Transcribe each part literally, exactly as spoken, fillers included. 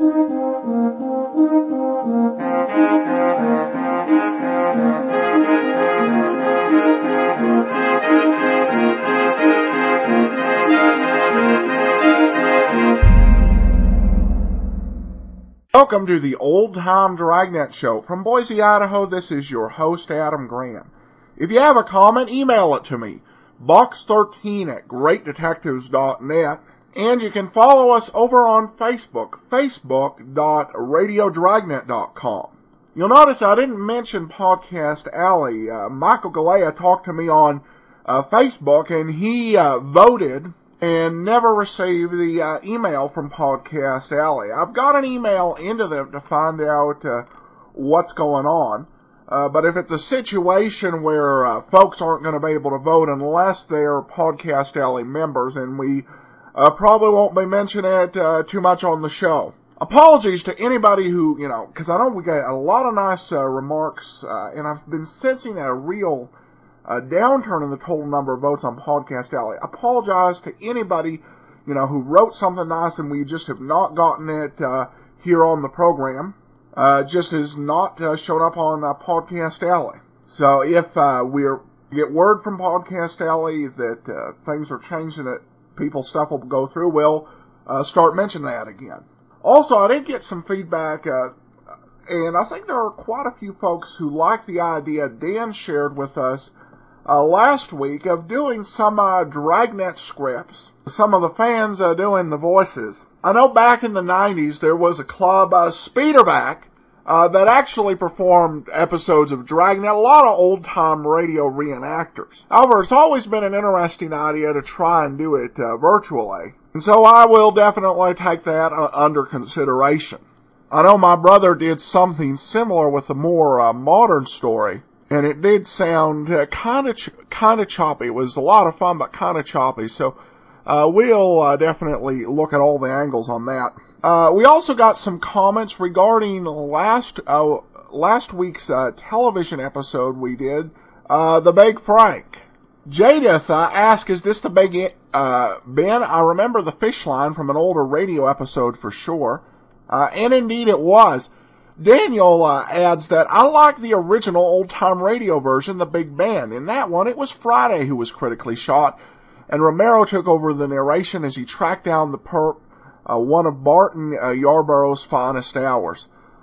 Welcome to the Old Time Dragnet Show. From Boise, Idaho, this is your host, Adam Graham. If you have a comment, email it to me, box thirteen at great detectives dot net, and you can follow us over on Facebook, facebook dot radio dragnet dot com. You'll notice I didn't mention Podcast Alley. Uh, Michael Galea talked to me on uh, Facebook, and he uh, voted and never received the uh, email from Podcast Alley. I've got an email into them to find out uh, what's going on. Uh, but if it's a situation where uh, folks aren't going to be able to vote unless they're Podcast Alley members, and we uh, probably won't be mentioning it uh, too much on the show. Apologies to anybody who, you know, because I know we got a lot of nice uh, remarks, uh, and I've been sensing a real a downturn in the total number of votes on Podcast Alley. I apologize to anybody, you know, who wrote something nice and we just have not gotten it uh, here on the program. Uh, just has not uh, shown up on uh, Podcast Alley. So if uh, we get word from Podcast Alley that uh, things are changing, that people's stuff will go through, we'll uh, start mentioning that again. Also, I did get some feedback, uh, and I think there are quite a few folks who like the idea Dan shared with us Uh, last week of doing some uh, Dragnet scripts, some of the fans uh, doing the voices. I know back in the nineties there was a club, uh, Speederback, uh, that actually performed episodes of Dragnet, a lot of old-time radio reenactors. However, it's always been an interesting idea to try and do it uh, virtually, and so I will definitely take that uh, under consideration. I know my brother did something similar with a more uh, modern story, and it did sound uh, kind of ch- kind of choppy. It was a lot of fun, but kind of choppy. So uh, we'll uh, definitely look at all the angles on that. Uh, we also got some comments regarding last uh, last week's uh, television episode we did, uh, The Big Frank. Jadith uh, asked, "Is this the Big uh, Ben?" I remember the fish line from an older radio episode for sure, uh, and indeed it was. Daniel uh, adds that I like the original old-time radio version, The Big Ben. In that one, it was Friday who was critically shot, and Romero took over the narration as he tracked down the perp, uh, one of Barton uh, Yarborough's finest hours.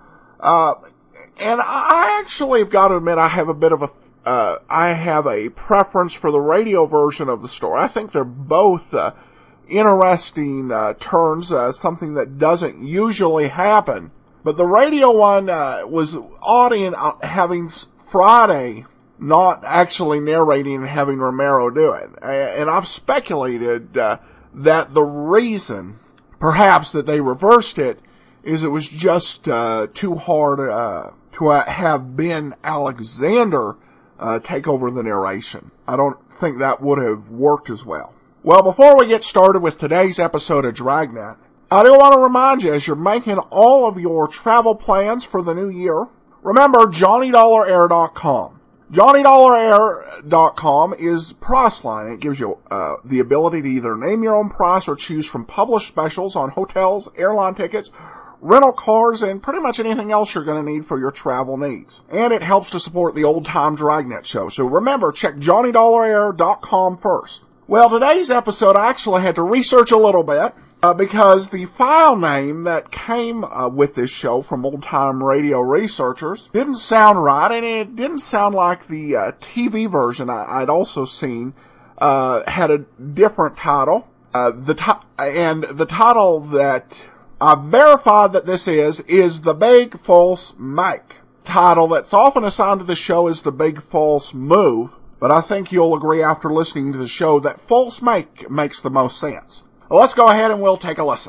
Uh, and I actually have got to admit I have a bit of a, uh, I have a preference for the radio version of the story. I think they're both uh, interesting uh, turns, uh, something that doesn't usually happen. But the radio one uh, was odd in uh, having Friday not actually narrating and having Romero do it. And I've speculated uh, that the reason, perhaps, that they reversed it is it was just uh, too hard uh, to uh, have Ben Alexander uh, take over the narration. I don't think that would have worked as well. Well, before we get started with today's episode of Dragnet, I do want to remind you, as you're making all of your travel plans for the new year, remember Johnny Dollar Air dot com. Johnny Dollar Air dot com is Priceline. It gives you uh, the ability to either name your own price or choose from published specials on hotels, airline tickets, rental cars, and pretty much anything else you're going to need for your travel needs. And it helps to support the Old Time Dragnet Show. So remember, check Johnny Dollar Air dot com first. Well, today's episode I actually had to research a little bit. Uh, because the file name that came uh, with this show from old-time radio researchers didn't sound right, and it didn't sound like the uh, T V version I- I'd also seen uh, had a different title. Uh, the ti- and the title that I verified that this is is The Big False Make. Title that's often assigned to the show is The Big False Move, but I think you'll agree after listening to the show that False Make makes the most sense. Well, let's go ahead and we'll take a listen.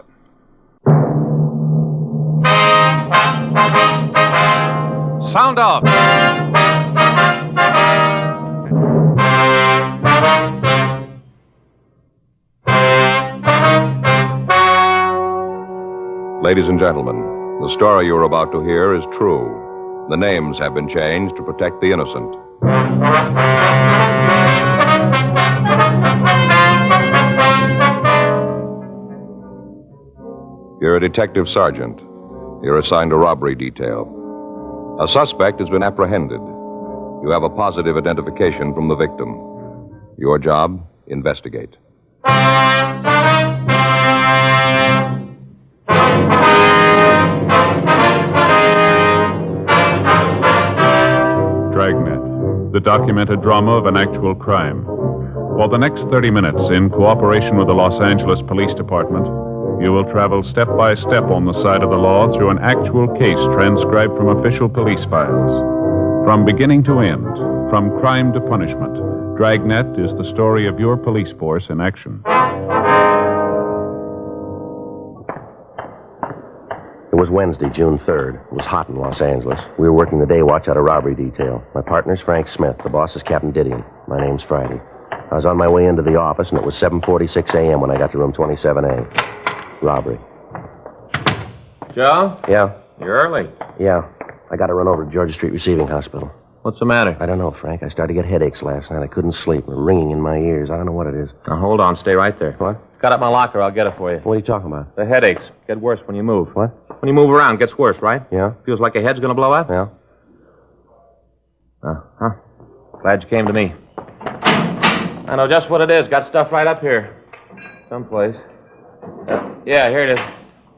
Sound off. Ladies and gentlemen, the story you're about to hear is true. The names have been changed to protect the innocent. You're a detective sergeant. You're assigned to robbery detail. A suspect has been apprehended. You have a positive identification from the victim. Your job, investigate. Dragnet, the documented drama of an actual crime. For the next thirty minutes, in cooperation with the Los Angeles Police Department, you will travel step by step on the side of the law through an actual case transcribed from official police files. From beginning to end, from crime to punishment, Dragnet is the story of your police force in action. It was Wednesday, June third. It was hot in Los Angeles. We were working the day watch out of robbery detail. My partner's Frank Smith. The boss is Captain Didion. My name's Friday. I was on my way into the office, and it was seven forty-six a.m. when I got to room twenty-seven A. Robbery. Joe? Yeah? You're early. Yeah. I got to run over to Georgia Street Receiving Hospital. What's the matter? I don't know, Frank. I started to get headaches last night. I couldn't sleep. Ringing in my ears. I don't know what it is. Now, hold on. Stay right there. What? Got up my locker. I'll get it for you. What are you talking about? The headaches get worse when you move. What? When you move around, it gets worse, right? Yeah? Feels like your head's going to blow out? Yeah? Uh-huh. Glad you came to me. I know just what it is. Got stuff right up here. Someplace. Uh, yeah, here it is.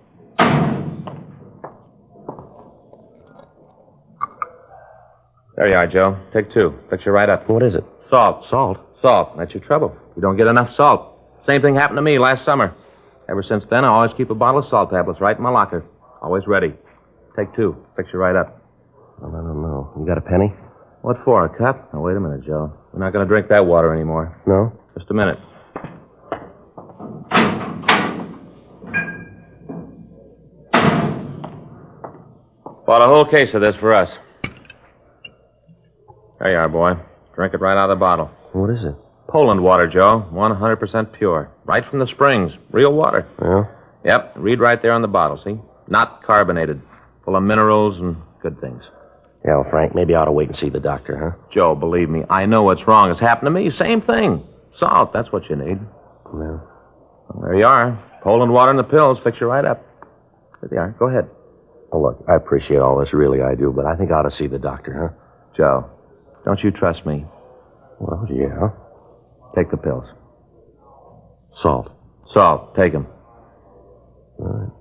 There you are, Joe. Take two. Fix you right up. What is it? Salt. Salt? Salt. That's your trouble. You don't get enough salt. Same thing happened to me last summer. Ever since then, I always keep a bottle of salt tablets right in my locker. Always ready. Take two. Fix you right up. Well, I don't know. You got a penny? What for, a cup? Now, wait a minute, Joe. We're not going to drink that water anymore. No? Just a minute. Bought a whole case of this for us. There you are, boy. Drink it right out of the bottle. What is it? Poland water, Joe. one hundred percent pure. Right from the springs. Real water. Yeah? Yep. Read right there on the bottle, see? Not carbonated. Full of minerals and good things. Yeah, well, Frank, maybe I ought to wait and see the doctor, huh? Joe, believe me, I know what's wrong. It's happened to me. Same thing. Salt, that's what you need. Yeah. Well, there you are. Poland water and the pills fix you right up. There you are. Go ahead. Oh, look, I appreciate all this, really I do, but I think I ought to see the doctor, huh? Joe, don't you trust me? Well, yeah. Take the pills. Salt. Salt, take them. All right.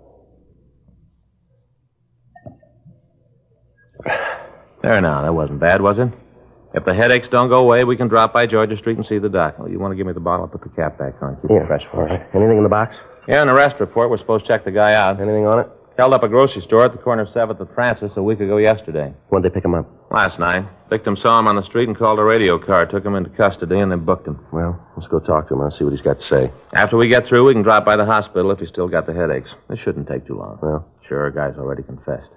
There now, that wasn't bad, was it? If the headaches don't go away, we can drop by Georgia Street and see the doc. Oh, you want to give me the bottle? I'll put the cap back on. Keep Yeah, it fresh for all us. right. Anything in the box? Yeah, in the arrest report, we're supposed to check the guy out. Anything on it? Held up a grocery store at the corner of seventh and Francis a week ago yesterday. When'd they pick him up? Last night. Victim saw him on the street and called a radio car, took him into custody, and then booked him. Well, let's go talk to him. I'll see what he's got to say. After we get through, we can drop by the hospital if he's still got the headaches. It shouldn't take too long. Well? Sure, guy's already confessed.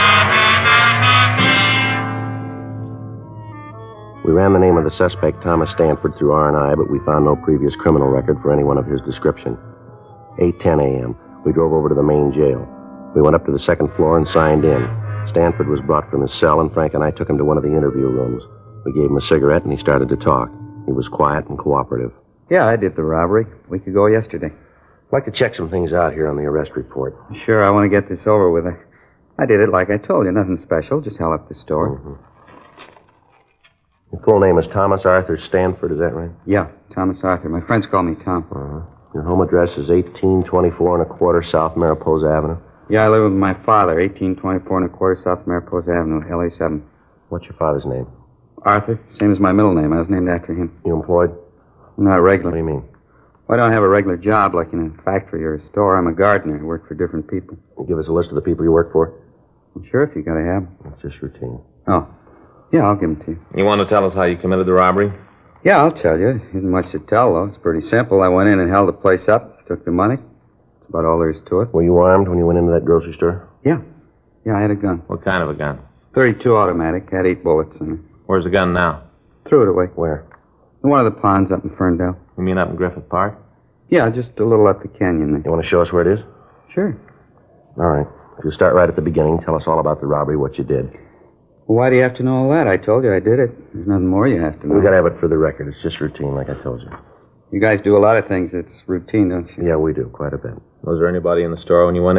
We ran the name of the suspect, Thomas Stanford, through R and I, but we found no previous criminal record for anyone of his description. eight ten a.m. We drove over to the main jail. We went up to the second floor and signed in. Stanford was brought from his cell, and Frank and I took him to one of the interview rooms. We gave him a cigarette, and he started to talk. He was quiet and cooperative. Yeah, I did the robbery. A week ago yesterday. I'd like to check some things out here on the arrest report. Sure, I want to get this over with. I did it like I told you. Nothing special. Just held up the store. Mm-hmm. Your full name is Thomas Arthur Stanford, is that right? Yeah, Thomas Arthur. My friends call me Tom. Uh-huh. Your home address is eighteen twenty-four and a quarter South Mariposa Avenue? Yeah, I live with my father, eighteen twenty-four and a quarter South Mariposa Avenue, L A seven. What's your father's name? Arthur. Same as my middle name. I was named after him. You employed? Not regular. What do you mean? Well, I don't have a regular job like in a factory or a store. I'm a gardener. I work for different people. You give us a list of the people you work for? Well, sure, if you gotta have them. It's just routine. Oh. Yeah, I'll give them to you. You want to tell us how you committed the robbery? Yeah, I'll tell you. Isn't much to tell, though. It's pretty simple. I went in and held the place up, took the money. That's about all there is to it. Were you armed when you went into that grocery store? Yeah. Yeah, I had a gun. What kind of a gun? thirty-two automatic. Had eight bullets in it. Where's the gun now? Threw it away. Where? In one of the ponds up in Ferndale. You mean up in Griffith Park? Yeah, just a little up the canyon there. You want to show us where it is? Sure. All right. If you start right at the beginning, tell us all about the robbery, what you did. Well, why do you have to know all that? I told you I did it. There's nothing more you have to know. We got to have it for the record. It's just routine, like I told you. You guys do a lot of things. It's routine, don't you? Yeah, we do, quite a bit. Was there anybody in the store when you went in?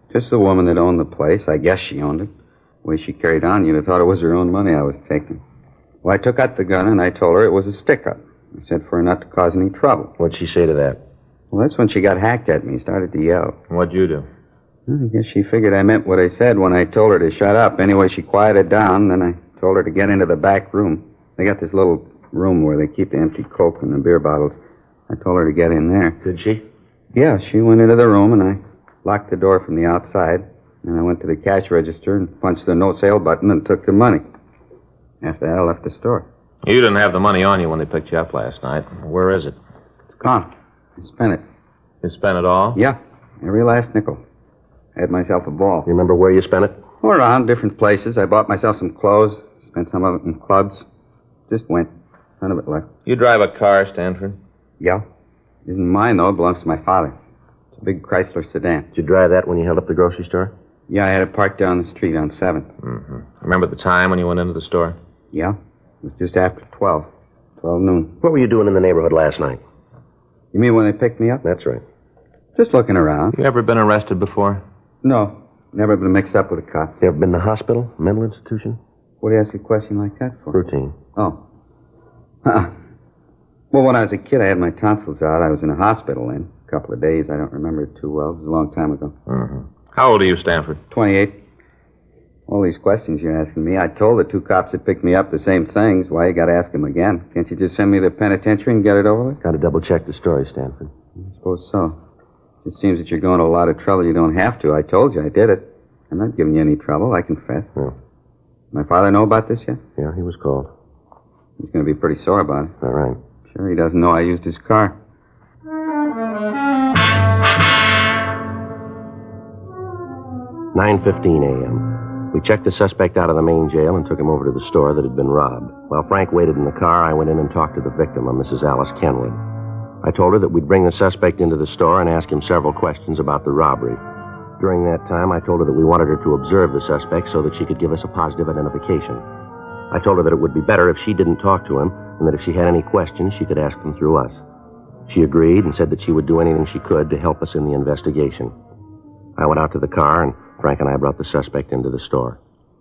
Just the woman that owned the place. I guess she owned it. The way she carried on, you'd have thought it was her own money I was taking. Well, I took out the gun and I told her it was a stick-up. I said for her not to cause any trouble. What'd she say to that? Well, that's when she got hacked at me, started to yell. What'd you do? Well, I guess she figured I meant what I said when I told her to shut up. Anyway, she quieted down, then I told her to get into the back room. They got this little room where they keep the empty Coke and the beer bottles. I told her to get in there. Did she? Yeah, she went into the room, and I locked the door from the outside. And I went to the cash register and punched the no-sale button and took the money. After that, I left the store. You didn't have the money on you when they picked you up last night. Where is it? It's gone. I spent it. You spent it all? Yeah, every last nickel. I had myself a ball. You remember where you spent it? All around, different places. I bought myself some clothes, spent some of it in clubs. Just went. None of it left. You drive a car, Stanford? Yeah. Isn't mine, though. It belongs to my father. It's a big Chrysler sedan. Did you drive that when you held up the grocery store? Yeah, I had it parked down the street on seventh. Mm-hmm. Remember the time when you went into the store? Yeah. It was just after twelve. twelve noon. What were you doing in the neighborhood last night? You mean when they picked me up? That's right. Just looking around. You ever been arrested before? No. Never been mixed up with a cop. You ever been to the hospital? Mental institution? What do you ask a question like that for? Routine. Oh. Huh. Well, when I was a kid, I had my tonsils out. I was in a hospital then. A couple of days. I don't remember it too well. It was a long time ago. Mm-hmm. How old are you, Stanford? twenty-eight. All these questions you're asking me. I told the two cops that picked me up the same things. Why you got to ask them again? Can't you just send me to the penitentiary and get it over with? Got to double-check the story, Stanford. I suppose so. It seems that you're going to a lot of trouble you don't have to. I told you I did it. I'm not giving you any trouble. I confess. Yeah. My father know about this yet? Yeah, he was called. He's going to be pretty sore about it. All right. Sure, he doesn't know I used his car. nine fifteen a.m. We checked the suspect out of the main jail and took him over to the store that had been robbed. While Frank waited in the car, I went in and talked to the victim, a Missus Alice Kenwood. I told her that we'd bring the suspect into the store and ask him several questions about the robbery. During that time, I told her that we wanted her to observe the suspect so that she could give us a positive identification. I told her that it would be better if she didn't talk to him, and that if she had any questions, she could ask them through us. She agreed and said that she would do anything she could to help us in the investigation. I went out to the car, and Frank and I brought the suspect into the store.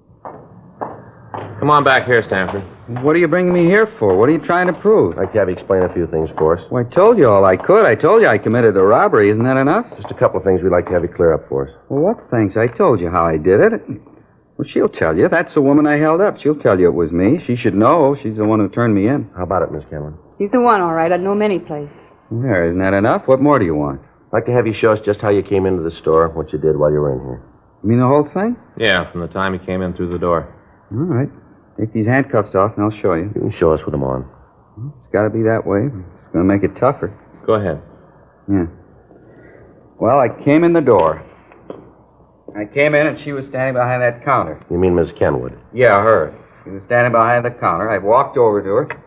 Come on back here, Stanford. What are you bringing me here for? What are you trying to prove? I'd like to have you explain a few things for us. Well, I told you all I could. I told you I committed the robbery. Isn't that enough? Just a couple of things we'd like to have you clear up for us. Well, what things? I told you how I did it. Well, she'll tell you. That's the woman I held up. She'll tell you it was me. She should know. She's the one who turned me in. How about it, Miss Kenwood? He's the one, all right. I'd know him any place. There, isn't that enough? What more do you want? I'd like to have you show us just how you came into the store, what you did while you were in here. You mean the whole thing? Yeah, from the time he came in through the door. All right. Take these handcuffs off, and I'll show you. You can show us with them on. It's got to be that way. It's going to make it tougher. Go ahead. Yeah. Well, I came in the door. I came in, and she was standing behind that counter. You mean Miss Kenwood? Yeah, her. She was standing behind the counter. I walked over to her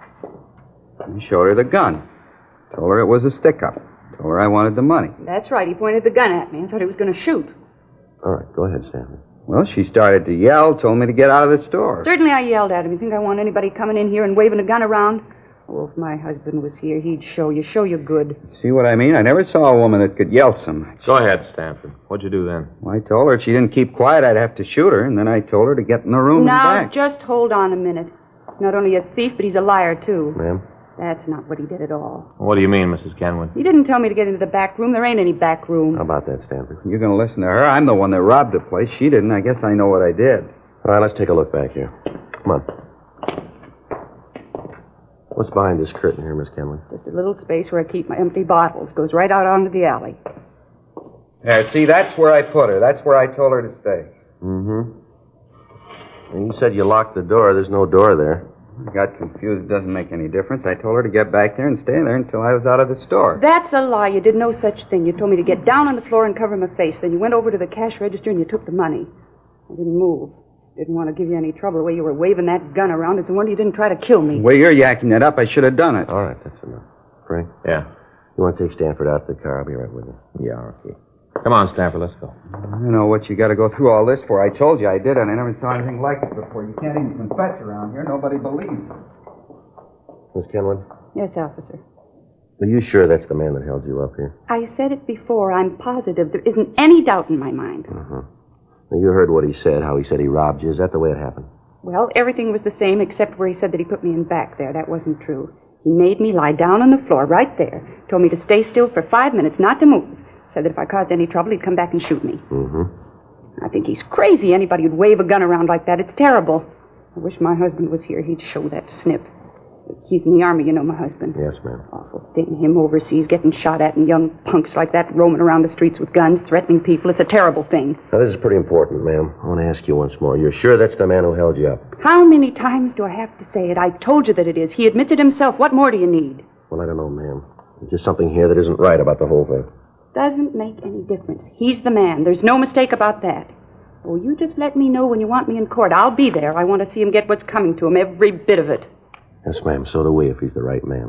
and showed her the gun. Told her it was a stick-up. Told her I wanted the money. That's right. He pointed the gun at me. I thought he was going to shoot. All right, go ahead, Stanford. Well, she started to yell, told me to get out of the store. Certainly I yelled at him. You think I want anybody coming in here and waving a gun around? Oh, if my husband was here, he'd show you, show you good. See what I mean? I never saw a woman that could yell so much. Go ahead, Stanford. What'd you do then? Well, I told her if she didn't keep quiet, I'd have to shoot her, and then I told her to get in the room now, and back. just hold on a minute. He's not only a thief, but he's a liar, too. Ma'am? That's not what he did at all. What do you mean, Missus Kenwood? He didn't tell me to get into the back room. There ain't any back room. How about that, Stanford? You're going to listen to her? I'm the one that robbed the place. She didn't. I guess I know what I did. All right, let's take a look back here. Come on. What's behind this curtain here, Miss Kenwood? Just a little space where I keep my empty bottles. Goes right out onto the alley. Yeah, see, that's where I put her. That's where I told her to stay. Mm-hmm. And you said you locked the door. There's no door there. I got confused. It doesn't make any difference. I told her to get back there and stay there until I was out of the store. That's a lie. You did no such thing. You told me to get down on the floor and cover my face. Then you went over to the cash register and you took the money. I didn't move. Didn't want to give you any trouble the way you were waving that gun around. It's a wonder you didn't try to kill me. The way you're yakking it up, I should have done it. All right, that's enough. Frank? Yeah. You want to take Stanford out to the car? I'll be right with you. Yeah, okay. Come on, Stanford, let's go. I don't know what you got to go through all this for. I told you I did it. I never saw anything like it before. You can't even confess around here. Nobody believes you. Miss Kenwood? Yes, officer. Are you sure that's the man that held you up here? I said it before. I'm positive. There isn't any doubt in my mind. Uh-huh. Now, you heard what he said, how he said he robbed you. Is that the way it happened? Well, everything was the same except where he said that he put me in back there. That wasn't true. He made me lie down on the floor right there. Told me to stay still for five minutes, not to move. Said that if I caused any trouble, he'd come back and shoot me. Mm-hmm. I think he's crazy. Anybody who'd wave a gun around like that. It's terrible. I wish my husband was here. He'd show that snip. He's in the army, you know, my husband. Yes, ma'am. Awful thing. Him overseas getting shot at and young punks like that roaming around the streets with guns, threatening people. It's a terrible thing. Now, this is pretty important, ma'am. I want to ask you once more. You're sure that's the man who held you up? How many times do I have to say it? I told you that it is. He admits it himself. What more do you need? Well, I don't know, ma'am. There's just something here that isn't right about the whole thing. Doesn't make any difference. He's the man. There's no mistake about that. Oh, you just let me know when you want me in court. I'll be there. I want to see him get what's coming to him, every bit of it. Yes, ma'am. So do we, if he's the right man.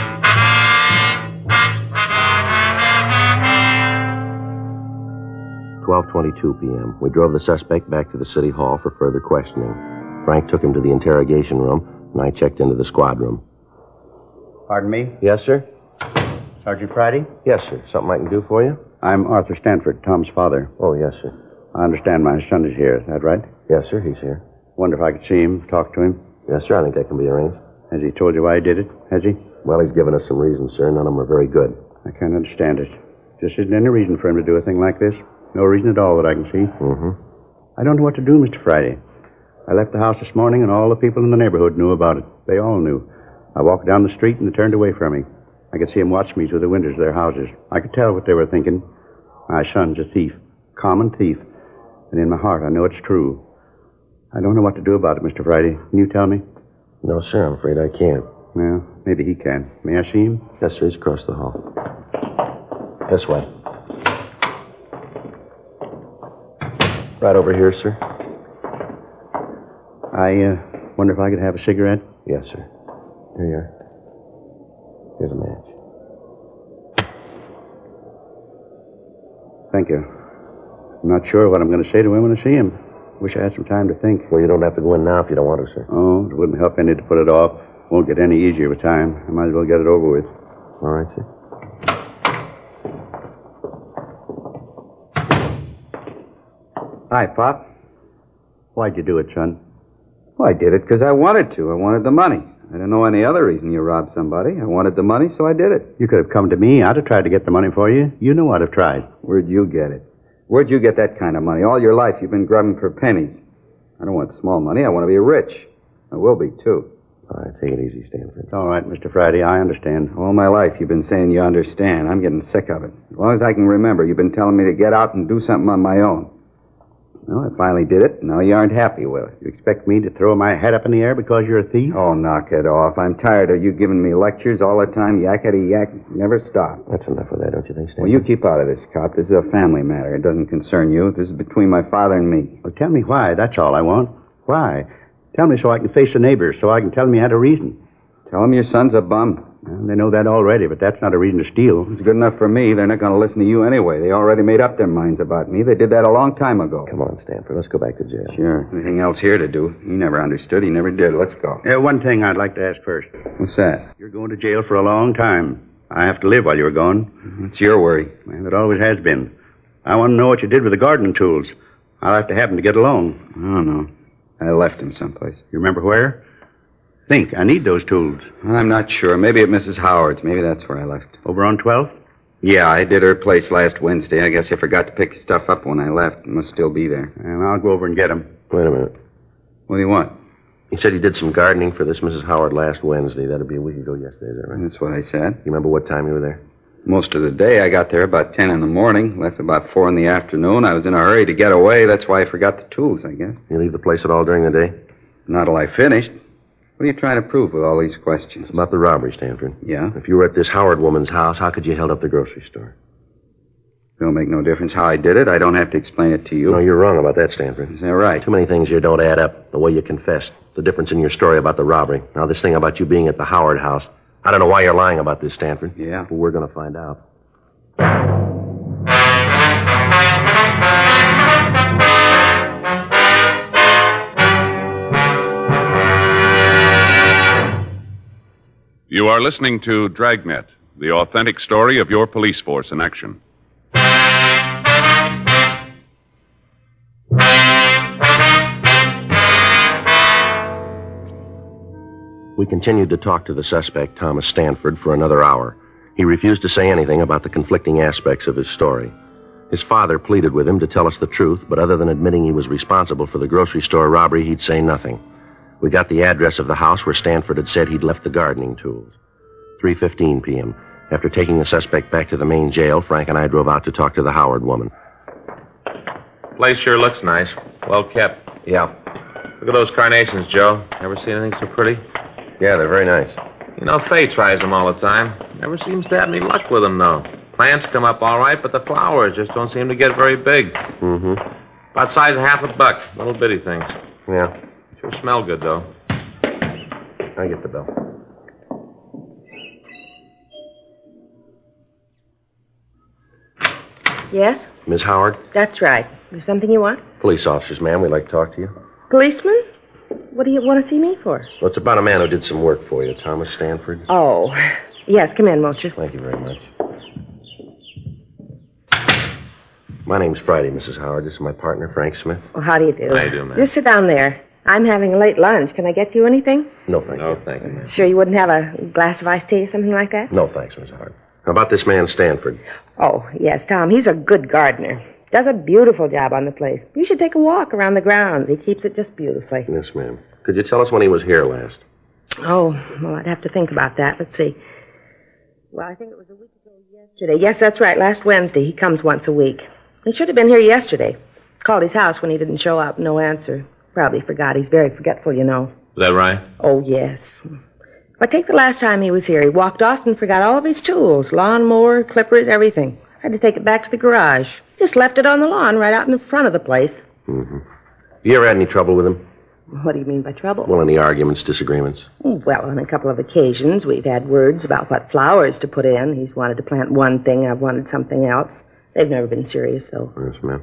twelve twenty-two p.m. We drove the suspect back to the city hall for further questioning. Frank took him to the interrogation room, and I checked into the squad room. Pardon me? Yes, sir? Sergeant Friday? Yes, sir. Something I can do for you? I'm Arthur Stanford, Tom's father. Oh, yes, sir. I understand my son is here. Is that right? Yes, sir. He's here. Wonder if I could see him, talk to him. Yes, sir. I think that can be arranged. Has he told you why he did it? Has he? Well, he's given us some reasons, sir. None of them are very good. I can't understand it. Just isn't any reason for him to do a thing like this. No reason at all that I can see. Mm-hmm. I don't know what to do, Mister Friday. I left the house this morning, and all the people in the neighborhood knew about it. They all knew. I walked down the street, and they turned away from me. I could see them watch me through the windows of their houses. I could tell what they were thinking. My son's a thief. Common thief. And in my heart, I know it's true. I don't know what to do about it, Mister Friday. Can you tell me? No, sir. I'm afraid I can't. Well, maybe he can. May I see him? Yes, sir. He's across the hall. This way. Right over here, sir. I uh, wonder if I could have a cigarette? Yes, sir. Here you are. Here's a match. Thank you. I'm not sure what I'm going to say to him when I see him. Wish I had some time to think. Well, you don't have to go in now if you don't want to, sir. Oh, it wouldn't help any to put it off. Won't get any easier with time. I might as well get it over with. All right, sir. Hi, Pop. Why'd you do it, son? Well, I did it because I wanted to. I wanted the money. I didn't know any other reason you robbed somebody. I wanted the money, so I did it. You could have come to me. I'd have tried to get the money for you. You know I'd have tried. Where'd you get it? Where'd you get that kind of money? All your life you've been grubbing for pennies. I don't want small money. I want to be rich. I will be, too. All right, take it easy, Stanford. It's all right, Mister Friday. I understand. All my life you've been saying you understand. I'm getting sick of it. As long as I can remember, you've been telling me to get out and do something on my own. Well, I finally did it. Now you aren't happy with it. You expect me to throw my head up in the air because you're a thief? Oh, knock it off. I'm tired of you giving me lectures all the time. Yakety yak. Never stop. That's enough of that, don't you think, Stanford? Well, you keep out of this, cop. This is a family matter. It doesn't concern you. This is between my father and me. Well, tell me why. That's all I want. Why? Tell me so I can face the neighbors, so I can tell them you had a reason. Tell them your son's a bum. Well, they know that already, but that's not a reason to steal. It's good enough for me. They're not going to listen to you anyway. They already made up their minds about me. They did that a long time ago. Come on, Stanford. Let's go back to jail. Sure. Anything else here to do? He never understood. He never did. Let's go. Yeah, one thing I'd like to ask first. What's that? You're going to jail for a long time. I have to live while you're gone. It's your worry. Well, it always has been. I want to know what you did with the gardening tools. I'll have to have them to get along. I don't know. I left him someplace. You remember where? Think. I need those tools. I'm not sure. Maybe at Missus Howard's. Maybe that's where I left. Over on twelfth? Yeah, I did her place last Wednesday. I guess I forgot to pick stuff up when I left. It must still be there. And I'll go over and get them. Wait a minute. What do you want? He said he did some gardening for this Missus Howard last Wednesday. That'd be a week ago yesterday, is that right? That's what I said. You remember what time you were there? Most of the day. I got there about ten in the morning. Left about four in the afternoon. I was in a hurry to get away. That's why I forgot the tools, I guess. You leave the place at all during the day? Not till I finished. What are you trying to prove with all these questions? It's about the robbery, Stanford. Yeah? If you were at this Howard woman's house, how could you held up the grocery store? It'll make no difference how I did it. I don't have to explain it to you. No, you're wrong about that, Stanford. Is that right? Too many things here don't add up. The way you confessed. The difference in your story about the robbery. Now, this thing about you being at the Howard house. I don't know why you're lying about this, Stanford. Yeah? But we're going to find out. You are listening to Dragnet, the authentic story of your police force in action. We continued to talk to the suspect, Thomas Stanford, for another hour. He refused to say anything about the conflicting aspects of his story. His father pleaded with him to tell us the truth, but other than admitting he was responsible for the grocery store robbery, he'd say nothing. We got the address of the house where Stanford had said he'd left the gardening tools. three fifteen p.m. After taking the suspect back to the main jail, Frank and I drove out to talk to the Howard woman. Place sure looks nice. Well kept. Yeah. Look at those carnations, Joe. Ever seen anything so pretty? Yeah, they're very nice. You know, fate tries them all the time. Never seems to have any luck with them, though. Plants come up all right, but the flowers just don't seem to get very big. Mm-hmm. About size of half a buck. Little bitty things. Yeah. Sure smell good, though. I get the bill. Yes? Miss Howard? That's right. There's something you want? Police officers, ma'am. We'd like to talk to you. Policeman? What do you want to see me for? Well, it's about a man who did some work for you, Thomas Stanford. Oh. Yes, come in, won't you? Thank you very much. My name's Friday, Missus Howard. This is my partner, Frank Smith. Well, how do you do? How do you do, ma'am? Just sit down there. I'm having a late lunch. Can I get you anything? No, thank No, you. thank you, ma'am. Sure you wouldn't have a glass of iced tea or something like that? No, thanks, Miss Howard. How about this man, Stanford? Oh, yes, Tom. He's a good gardener. Does a beautiful job on the place. You should take a walk around the grounds. He keeps it just beautifully. Yes, ma'am. Could you tell us when he was here last? Oh, well, I'd have to think about that. Let's see. Well, I think it was a week ago yesterday. Yes, that's right. Last Wednesday. He comes once a week. He should have been here yesterday. Called his house when he didn't show up. No answer. Probably forgot. He's very forgetful, you know. Is that right? Oh, yes. But take the last time he was here. He walked off and forgot all of his tools. Lawnmower, clippers, everything. I had to take it back to the garage. Just left it on the lawn right out in the front of the place. Mm-hmm. You ever had any trouble with him? What do you mean by trouble? Well, any arguments, disagreements? Well, on a couple of occasions, we've had words about what flowers to put in. He's wanted to plant one thing, I've wanted something else. They've never been serious, though. Yes, ma'am.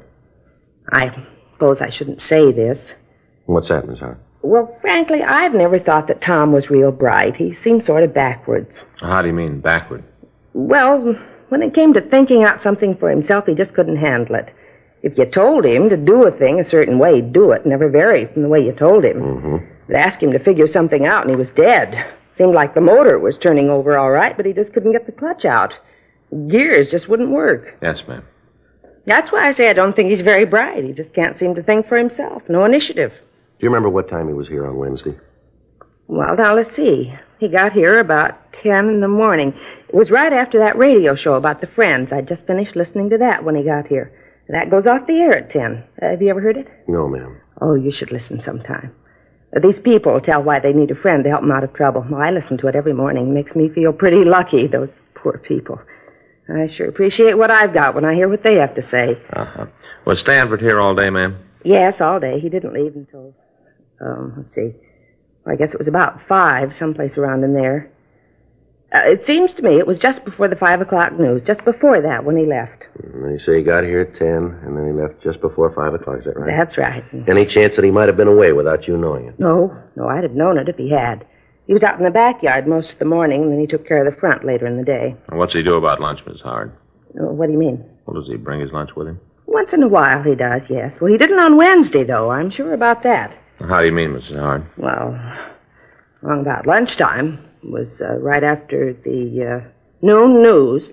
I suppose I shouldn't say this. What's that, Miss Howard? Well, frankly, I've never thought that Tom was real bright. He seemed sort of backwards. How do you mean, backward? Well, when it came to thinking out something for himself, he just couldn't handle it. If you told him to do a thing a certain way, he'd do it, never vary from the way you told him. Mm-hmm. But ask him to figure something out, and he was dead. Seemed like the motor was turning over all right, but he just couldn't get the clutch out. Gears just wouldn't work. Yes, ma'am. That's why I say I don't think he's very bright. He just can't seem to think for himself. No initiative. Do you remember what time he was here on Wednesday? Well, now, let's see. He got here about ten in the morning. It was right after that radio show about the Friends. I'd just finished listening to that when he got here. That goes off the air at ten. Uh, have you ever heard it? No, ma'am. Oh, you should listen sometime. Uh, these people tell why they need a friend to help them out of trouble. Well, I listen to it every morning. It makes me feel pretty lucky, those poor people. I sure appreciate what I've got when I hear what they have to say. Uh-huh. Was Stanford here all day, ma'am? Yes, all day. He didn't leave until, um, let's see. Well, I guess it was about five, someplace around in there. Uh, it seems to me it was just before the five o'clock news, just before that when he left. And you say he got here at ten, and then he left just before five o'clock, is that right? That's right. Any chance that he might have been away without you knowing it? No, no, I'd have known it if he had. He was out in the backyard most of the morning, and then he took care of the front later in the day. And what's he do about lunch, Miss Howard? Uh, what do you mean? Well, does he bring his lunch with him? Once in a while he does, yes. Well, he didn't on Wednesday, though. I'm sure about that. How do you mean, Missus Howard? Well, along about lunchtime, it was uh, right after the uh, noon news,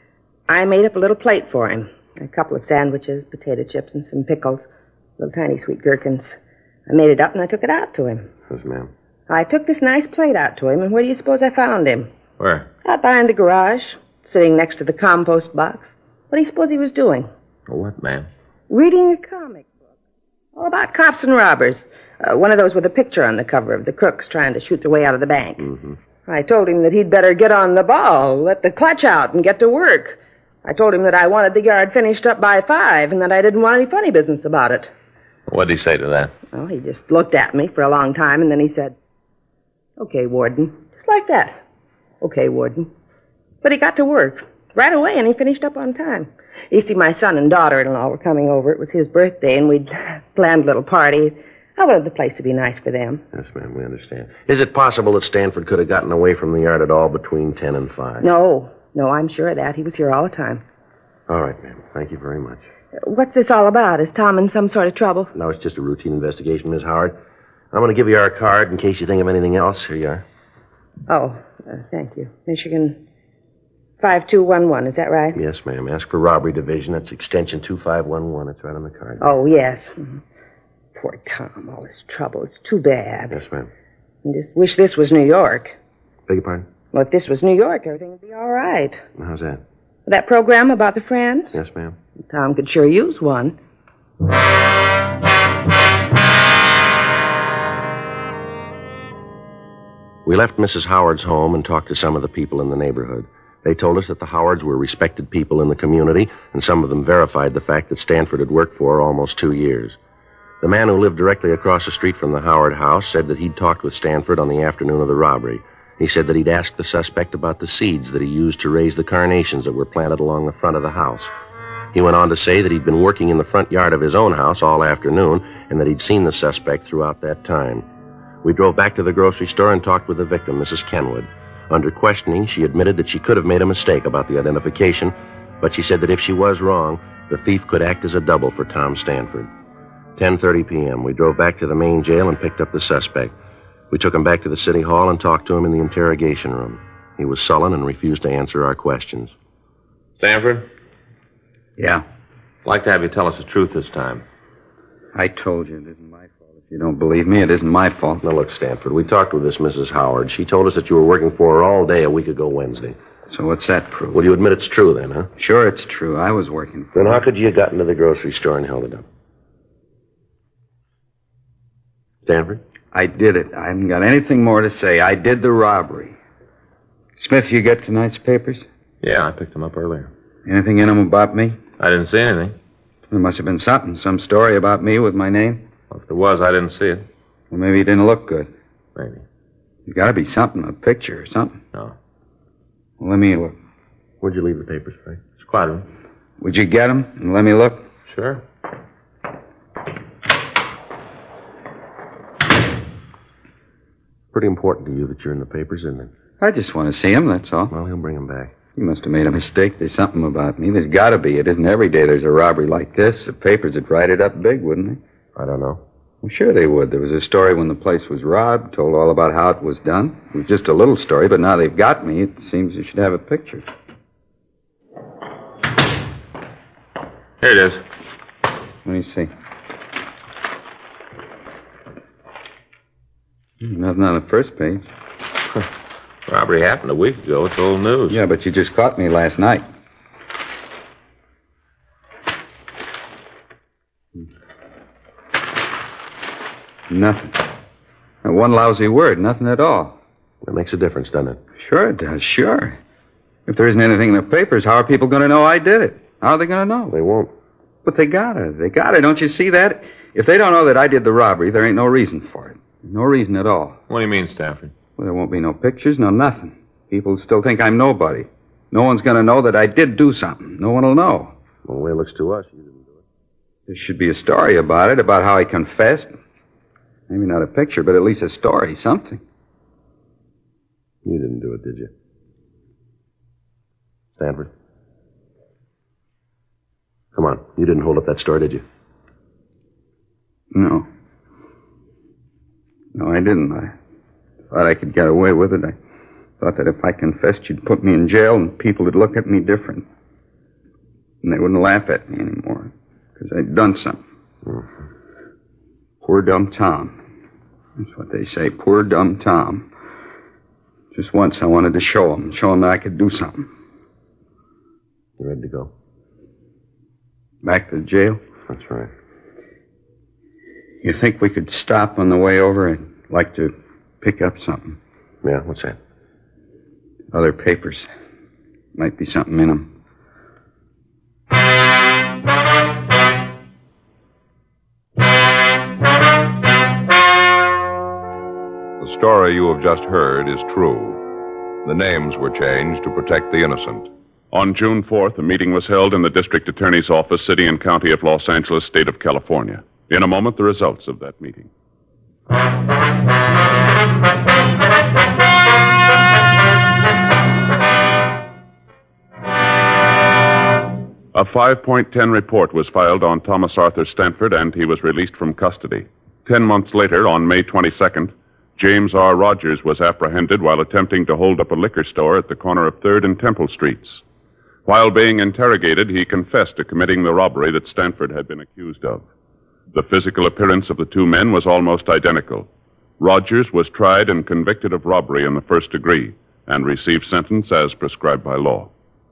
I made up a little plate for him. A couple of sandwiches, potato chips, and some pickles. Little tiny sweet gherkins. I made it up and I took it out to him. Yes, ma'am. I took this nice plate out to him, and where do you suppose I found him? Where? Out behind the garage, sitting next to the compost box. What do you suppose he was doing? What, ma'am? Reading a comic book. All about cops and robbers. Uh, one of those with a picture on the cover of the crooks trying to shoot their way out of the bank. Mm-hmm. I told him that he'd better get on the ball, let the clutch out, and get to work. I told him that I wanted the yard finished up by five, and that I didn't want any funny business about it. What did he say to that? Well, he just looked at me for a long time, and then he said, "Okay, Warden." Just like that. "Okay, Warden." But he got to work right away, and he finished up on time. You see, my son and daughter-in-law were coming over. It was his birthday, and we'd planned a little party. I wanted the place to be nice for them. Yes, ma'am, we understand. Is it possible that Stanford could have gotten away from the yard at all between ten and five? No. No, I'm sure of that. He was here all the time. All right, ma'am. Thank you very much. What's this all about? Is Tom in some sort of trouble? No, it's just a routine investigation, Miss Howard. I'm going to give you our card in case you think of anything else. Here you are. Oh, uh, thank you. Michigan five two one one, is that right? Yes, ma'am. Ask for robbery division. That's extension two five one one. It's right on the card. Oh, yes. Mm-hmm. Poor Tom, all this trouble. It's too bad. Yes, ma'am. I just wish this was New York. Beg your pardon? Well, if this was New York, everything would be all right. How's that? That program about the friends? Yes, ma'am. Tom could sure use one. We left Missus Howard's home and talked to some of the people in the neighborhood. They told us that the Howards were respected people in the community, and some of them verified the fact that Stanford had worked for almost two years. The man who lived directly across the street from the Howard house said that he'd talked with Stanford on the afternoon of the robbery. He said that he'd asked the suspect about the seeds that he used to raise the carnations that were planted along the front of the house. He went on to say that he'd been working in the front yard of his own house all afternoon and that he'd seen the suspect throughout that time. We drove back to the grocery store and talked with the victim, Missus Kenwood. Under questioning, she admitted that she could have made a mistake about the identification, but she said that if she was wrong, the thief could act as a double for Tom Stanford. ten thirty p.m., we drove back to the main jail and picked up the suspect. We took him back to the city hall and talked to him in the interrogation room. He was sullen and refused to answer our questions. Stanford? Yeah? I'd like to have you tell us the truth this time. I told you it isn't my fault. If you don't believe me, it isn't my fault. Now, look, Stanford, we talked with this Missus Howard. She told us that you were working for her all day a week ago Wednesday. So what's that prove? Well, you admit it's true then, huh? Sure, it's true. I was working for Then her. how could you have gotten to the grocery store and held it up? Stanford? I did it. I haven't got anything more to say. I did the robbery. Smith, you get tonight's papers? Yeah, I picked them up earlier. Anything in them about me? I didn't see anything. There must have been something. Some story about me with my name. Well, if there was, I didn't see it. Well, maybe it didn't look good. Maybe. There's got to be something, a picture or something. No. Well, let me look. Where'd you leave the papers, Frank? Squad room. Would you get them and let me look? Sure. Pretty important to you that you're in the papers, isn't it? I just want to see him, that's all. Well, he'll bring them back. You must have made a mistake. There's something about me. There's got to be. It isn't every day there's a robbery like this. The papers would write it up big, wouldn't they? I don't know. Well, sure they would. There was a story when the place was robbed, told all about how it was done. It was just a little story, but now they've got me. It seems you should have a picture. Here it is. Let me see. Nothing on the first page. Robbery happened a week ago. It's old news. Yeah, but you just caught me last night. Nothing. Not one lousy word. Nothing at all. That makes a difference, doesn't it? Sure it does. Sure. If there isn't anything in the papers, how are people going to know I did it? How are they going to know? They won't. But they gotta. They gotta. Don't you see that? If they don't know that I did the robbery, there ain't no reason for it. No reason at all. What do you mean, Stanford? Well, there won't be no pictures, no nothing. People still think I'm nobody. No one's going to know that I did do something. No one will know. Well, the way it looks to us, you didn't do it. There should be a story about it, about how I confessed. Maybe not a picture, but at least a story, something. You didn't do it, did you? Stanford? Come on. You didn't hold up that story, did you? No. No, I didn't. I thought I could get away with it. I thought that if I confessed, you'd put me in jail and people would look at me different. And they wouldn't laugh at me anymore because I'd done something. Mm-hmm. Poor dumb Tom. That's what they say, poor dumb Tom. Just once I wanted to show him, show him that I could do something. You ready to go? Back to the jail? That's right. You think we could stop on the way over? I'd like to pick up something. Yeah, what's that? Other papers. Might be something in them. The story you have just heard is true. The names were changed to protect the innocent. On June fourth, a meeting was held in the District Attorney's Office, City and County of Los Angeles, State of California. In a moment, the results of that meeting. A five point ten report was filed on Thomas Arthur Stanford, and he was released from custody. Ten months later, on May twenty-second, James R. Rogers was apprehended while attempting to hold up a liquor store at the corner of third and Temple Streets. While being interrogated, he confessed to committing the robbery that Stanford had been accused of. The physical appearance of the two men was almost identical. Rogers was tried and convicted of robbery in the first degree and received sentence as prescribed by law.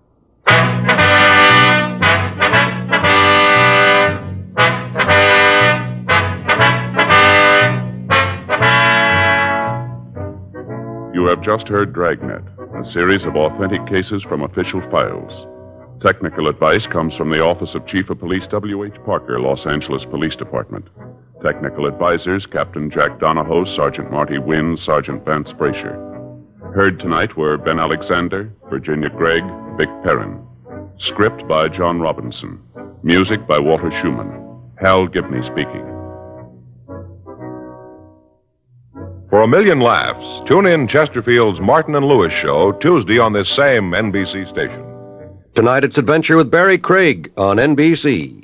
You have just heard Dragnet, a series of authentic cases from official files. Technical advice comes from the Office of Chief of Police W H. Parker, Los Angeles Police Department. Technical advisors, Captain Jack Donahoe, Sergeant Marty Wynn, Sergeant Vance Brasher. Heard tonight were Ben Alexander, Virginia Gregg, Vic Perrin. Script by John Robinson. Music by Walter Schumann. Hal Gibney speaking. For a million laughs, tune in Chesterfield's Martin and Lewis show Tuesday on this same N B C station. Tonight it's Adventure with Barry Craig on N B C.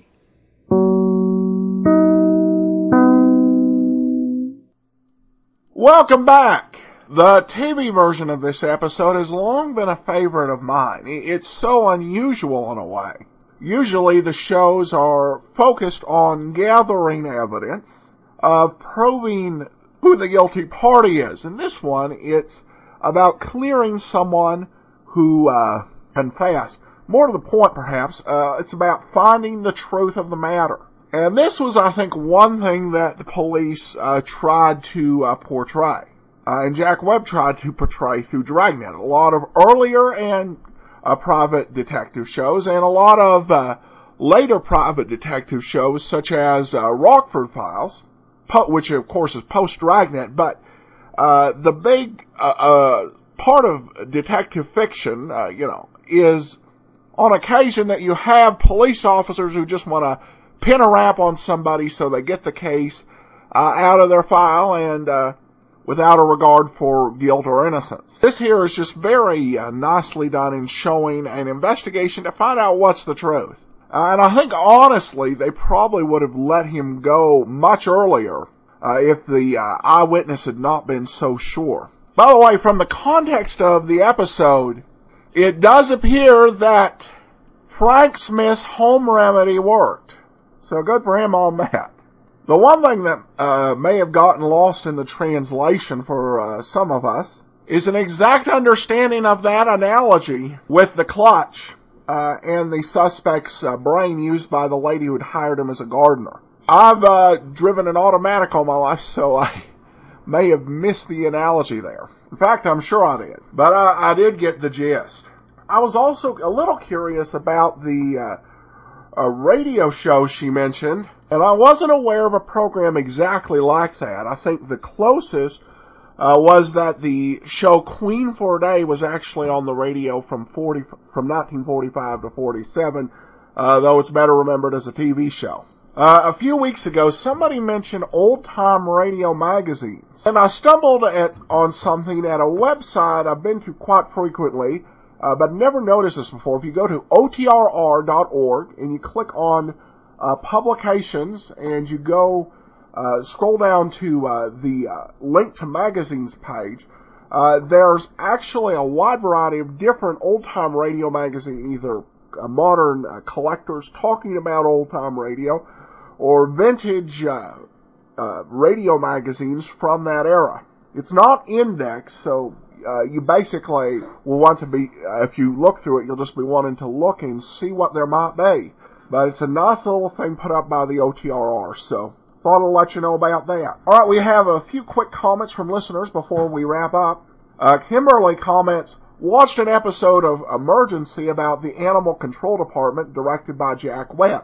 Welcome back. The T V version of this episode has long been a favorite of mine. It's so unusual in a way. Usually the shows are focused on gathering evidence of proving who the guilty party is. In this one, it's about clearing someone who uh, confessed. More to the point, perhaps, uh, it's about finding the truth of the matter. And this was, I think, one thing that the police uh, tried to uh, portray. Uh, and Jack Webb tried to portray through Dragnet. A lot of earlier and uh, private detective shows, and a lot of uh, later private detective shows, such as uh, Rockford Files, po- which, of course, is post-Dragnet. But uh, the big uh, uh, part of detective fiction, uh, you know, is on occasion that you have police officers who just want to pin a rap on somebody so they get the case uh, out of their file and uh, without a regard for guilt or innocence. This here is just very uh, nicely done in showing an investigation to find out what's the truth. Uh, and I think, honestly, they probably would have let him go much earlier uh, if the uh, eyewitness had not been so sure. By the way, from the context of the episode, it does appear that Frank Smith's home remedy worked. So good for him on that. The one thing that uh, may have gotten lost in the translation for uh, some of us is an exact understanding of that analogy with the clutch uh, and the suspect's uh, brain used by the lady who had hired him as a gardener. I've uh, driven an automatic all my life, so I may have missed the analogy there. In fact, I'm sure I did. But I, I did get the gist. I was also a little curious about the uh, a radio show she mentioned, and I wasn't aware of a program exactly like that. I think the closest uh, was that the show Queen for a Day was actually on the radio from forty from nineteen forty-five to forty-seven, uh, though it's better remembered as a T V show. Uh, a few weeks ago, somebody mentioned old-time radio magazines, and I stumbled at, on something at a website I've been to quite frequently, uh, but never noticed this before. If you go to O T R R dot org and you click on uh, publications and you go uh, scroll down to uh, the uh, link to magazines page, uh, there's actually a wide variety of different old-time radio magazines, either uh, modern uh, collectors talking about old-time radio, or vintage uh, uh, radio magazines from that era. It's not indexed, so uh, you basically will want to be, uh, if you look through it, you'll just be wanting to look and see what there might be. But it's a nice little thing put up by the O T R R, so thought I'd let you know about that. All right, we have a few quick comments from listeners before we wrap up. Uh, Kimberly comments, watched an episode of Emergency about the Animal Control Department directed by Jack Webb.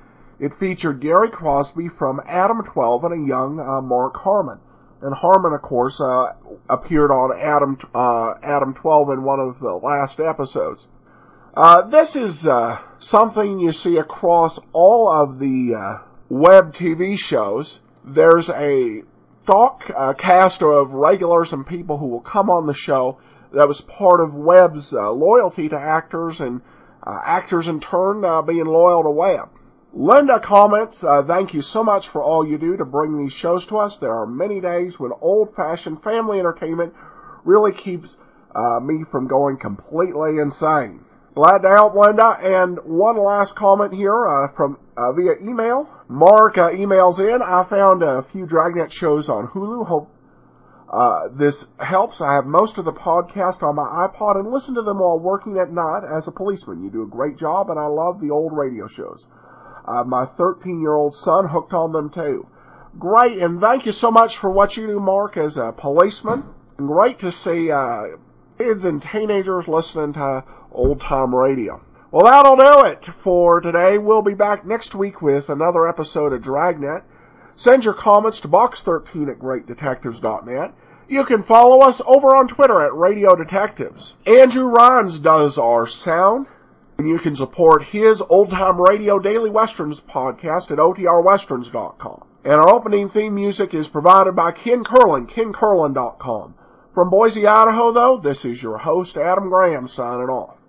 It featured Gary Crosby from Adam twelve and a young uh, Mark Harmon. And Harmon, of course, uh, appeared on Adam uh, Adam twelve in one of the last episodes. Uh, this is uh, something you see across all of the uh, web T V shows. There's a stock uh, cast of regulars and people who will come on the show that was part of Webb's uh, loyalty to actors and uh, actors in turn uh, being loyal to Webb. Linda comments, uh, thank you so much for all you do to bring these shows to us. There are many days when old-fashioned family entertainment really keeps uh, me from going completely insane. Glad to help, Linda. And one last comment here uh, from uh, via email. Mark uh, emails in, I found a few Dragnet shows on Hulu. Hope uh, this helps. I have most of the podcast on my iPod and listen to them while working at night as a policeman. You do a great job, and I love the old radio shows. Uh, my thirteen-year-old son hooked on them, too. Great, and thank you so much for what you do, Mark, as a policeman. Great to see uh, kids and teenagers listening to old-time radio. Well, that'll do it for today. We'll be back next week with another episode of Dragnet. Send your comments to box thirteen at great detectives dot net. You can follow us over on Twitter at Radio Detectives. Andrew Rhines does our sound. And you can support his Old Time Radio Daily Westerns podcast at O T R westerns dot com. And our opening theme music is provided by Ken Curlin, ken curlin dot com. From Boise, Idaho, though, this is your host, Adam Graham, signing off.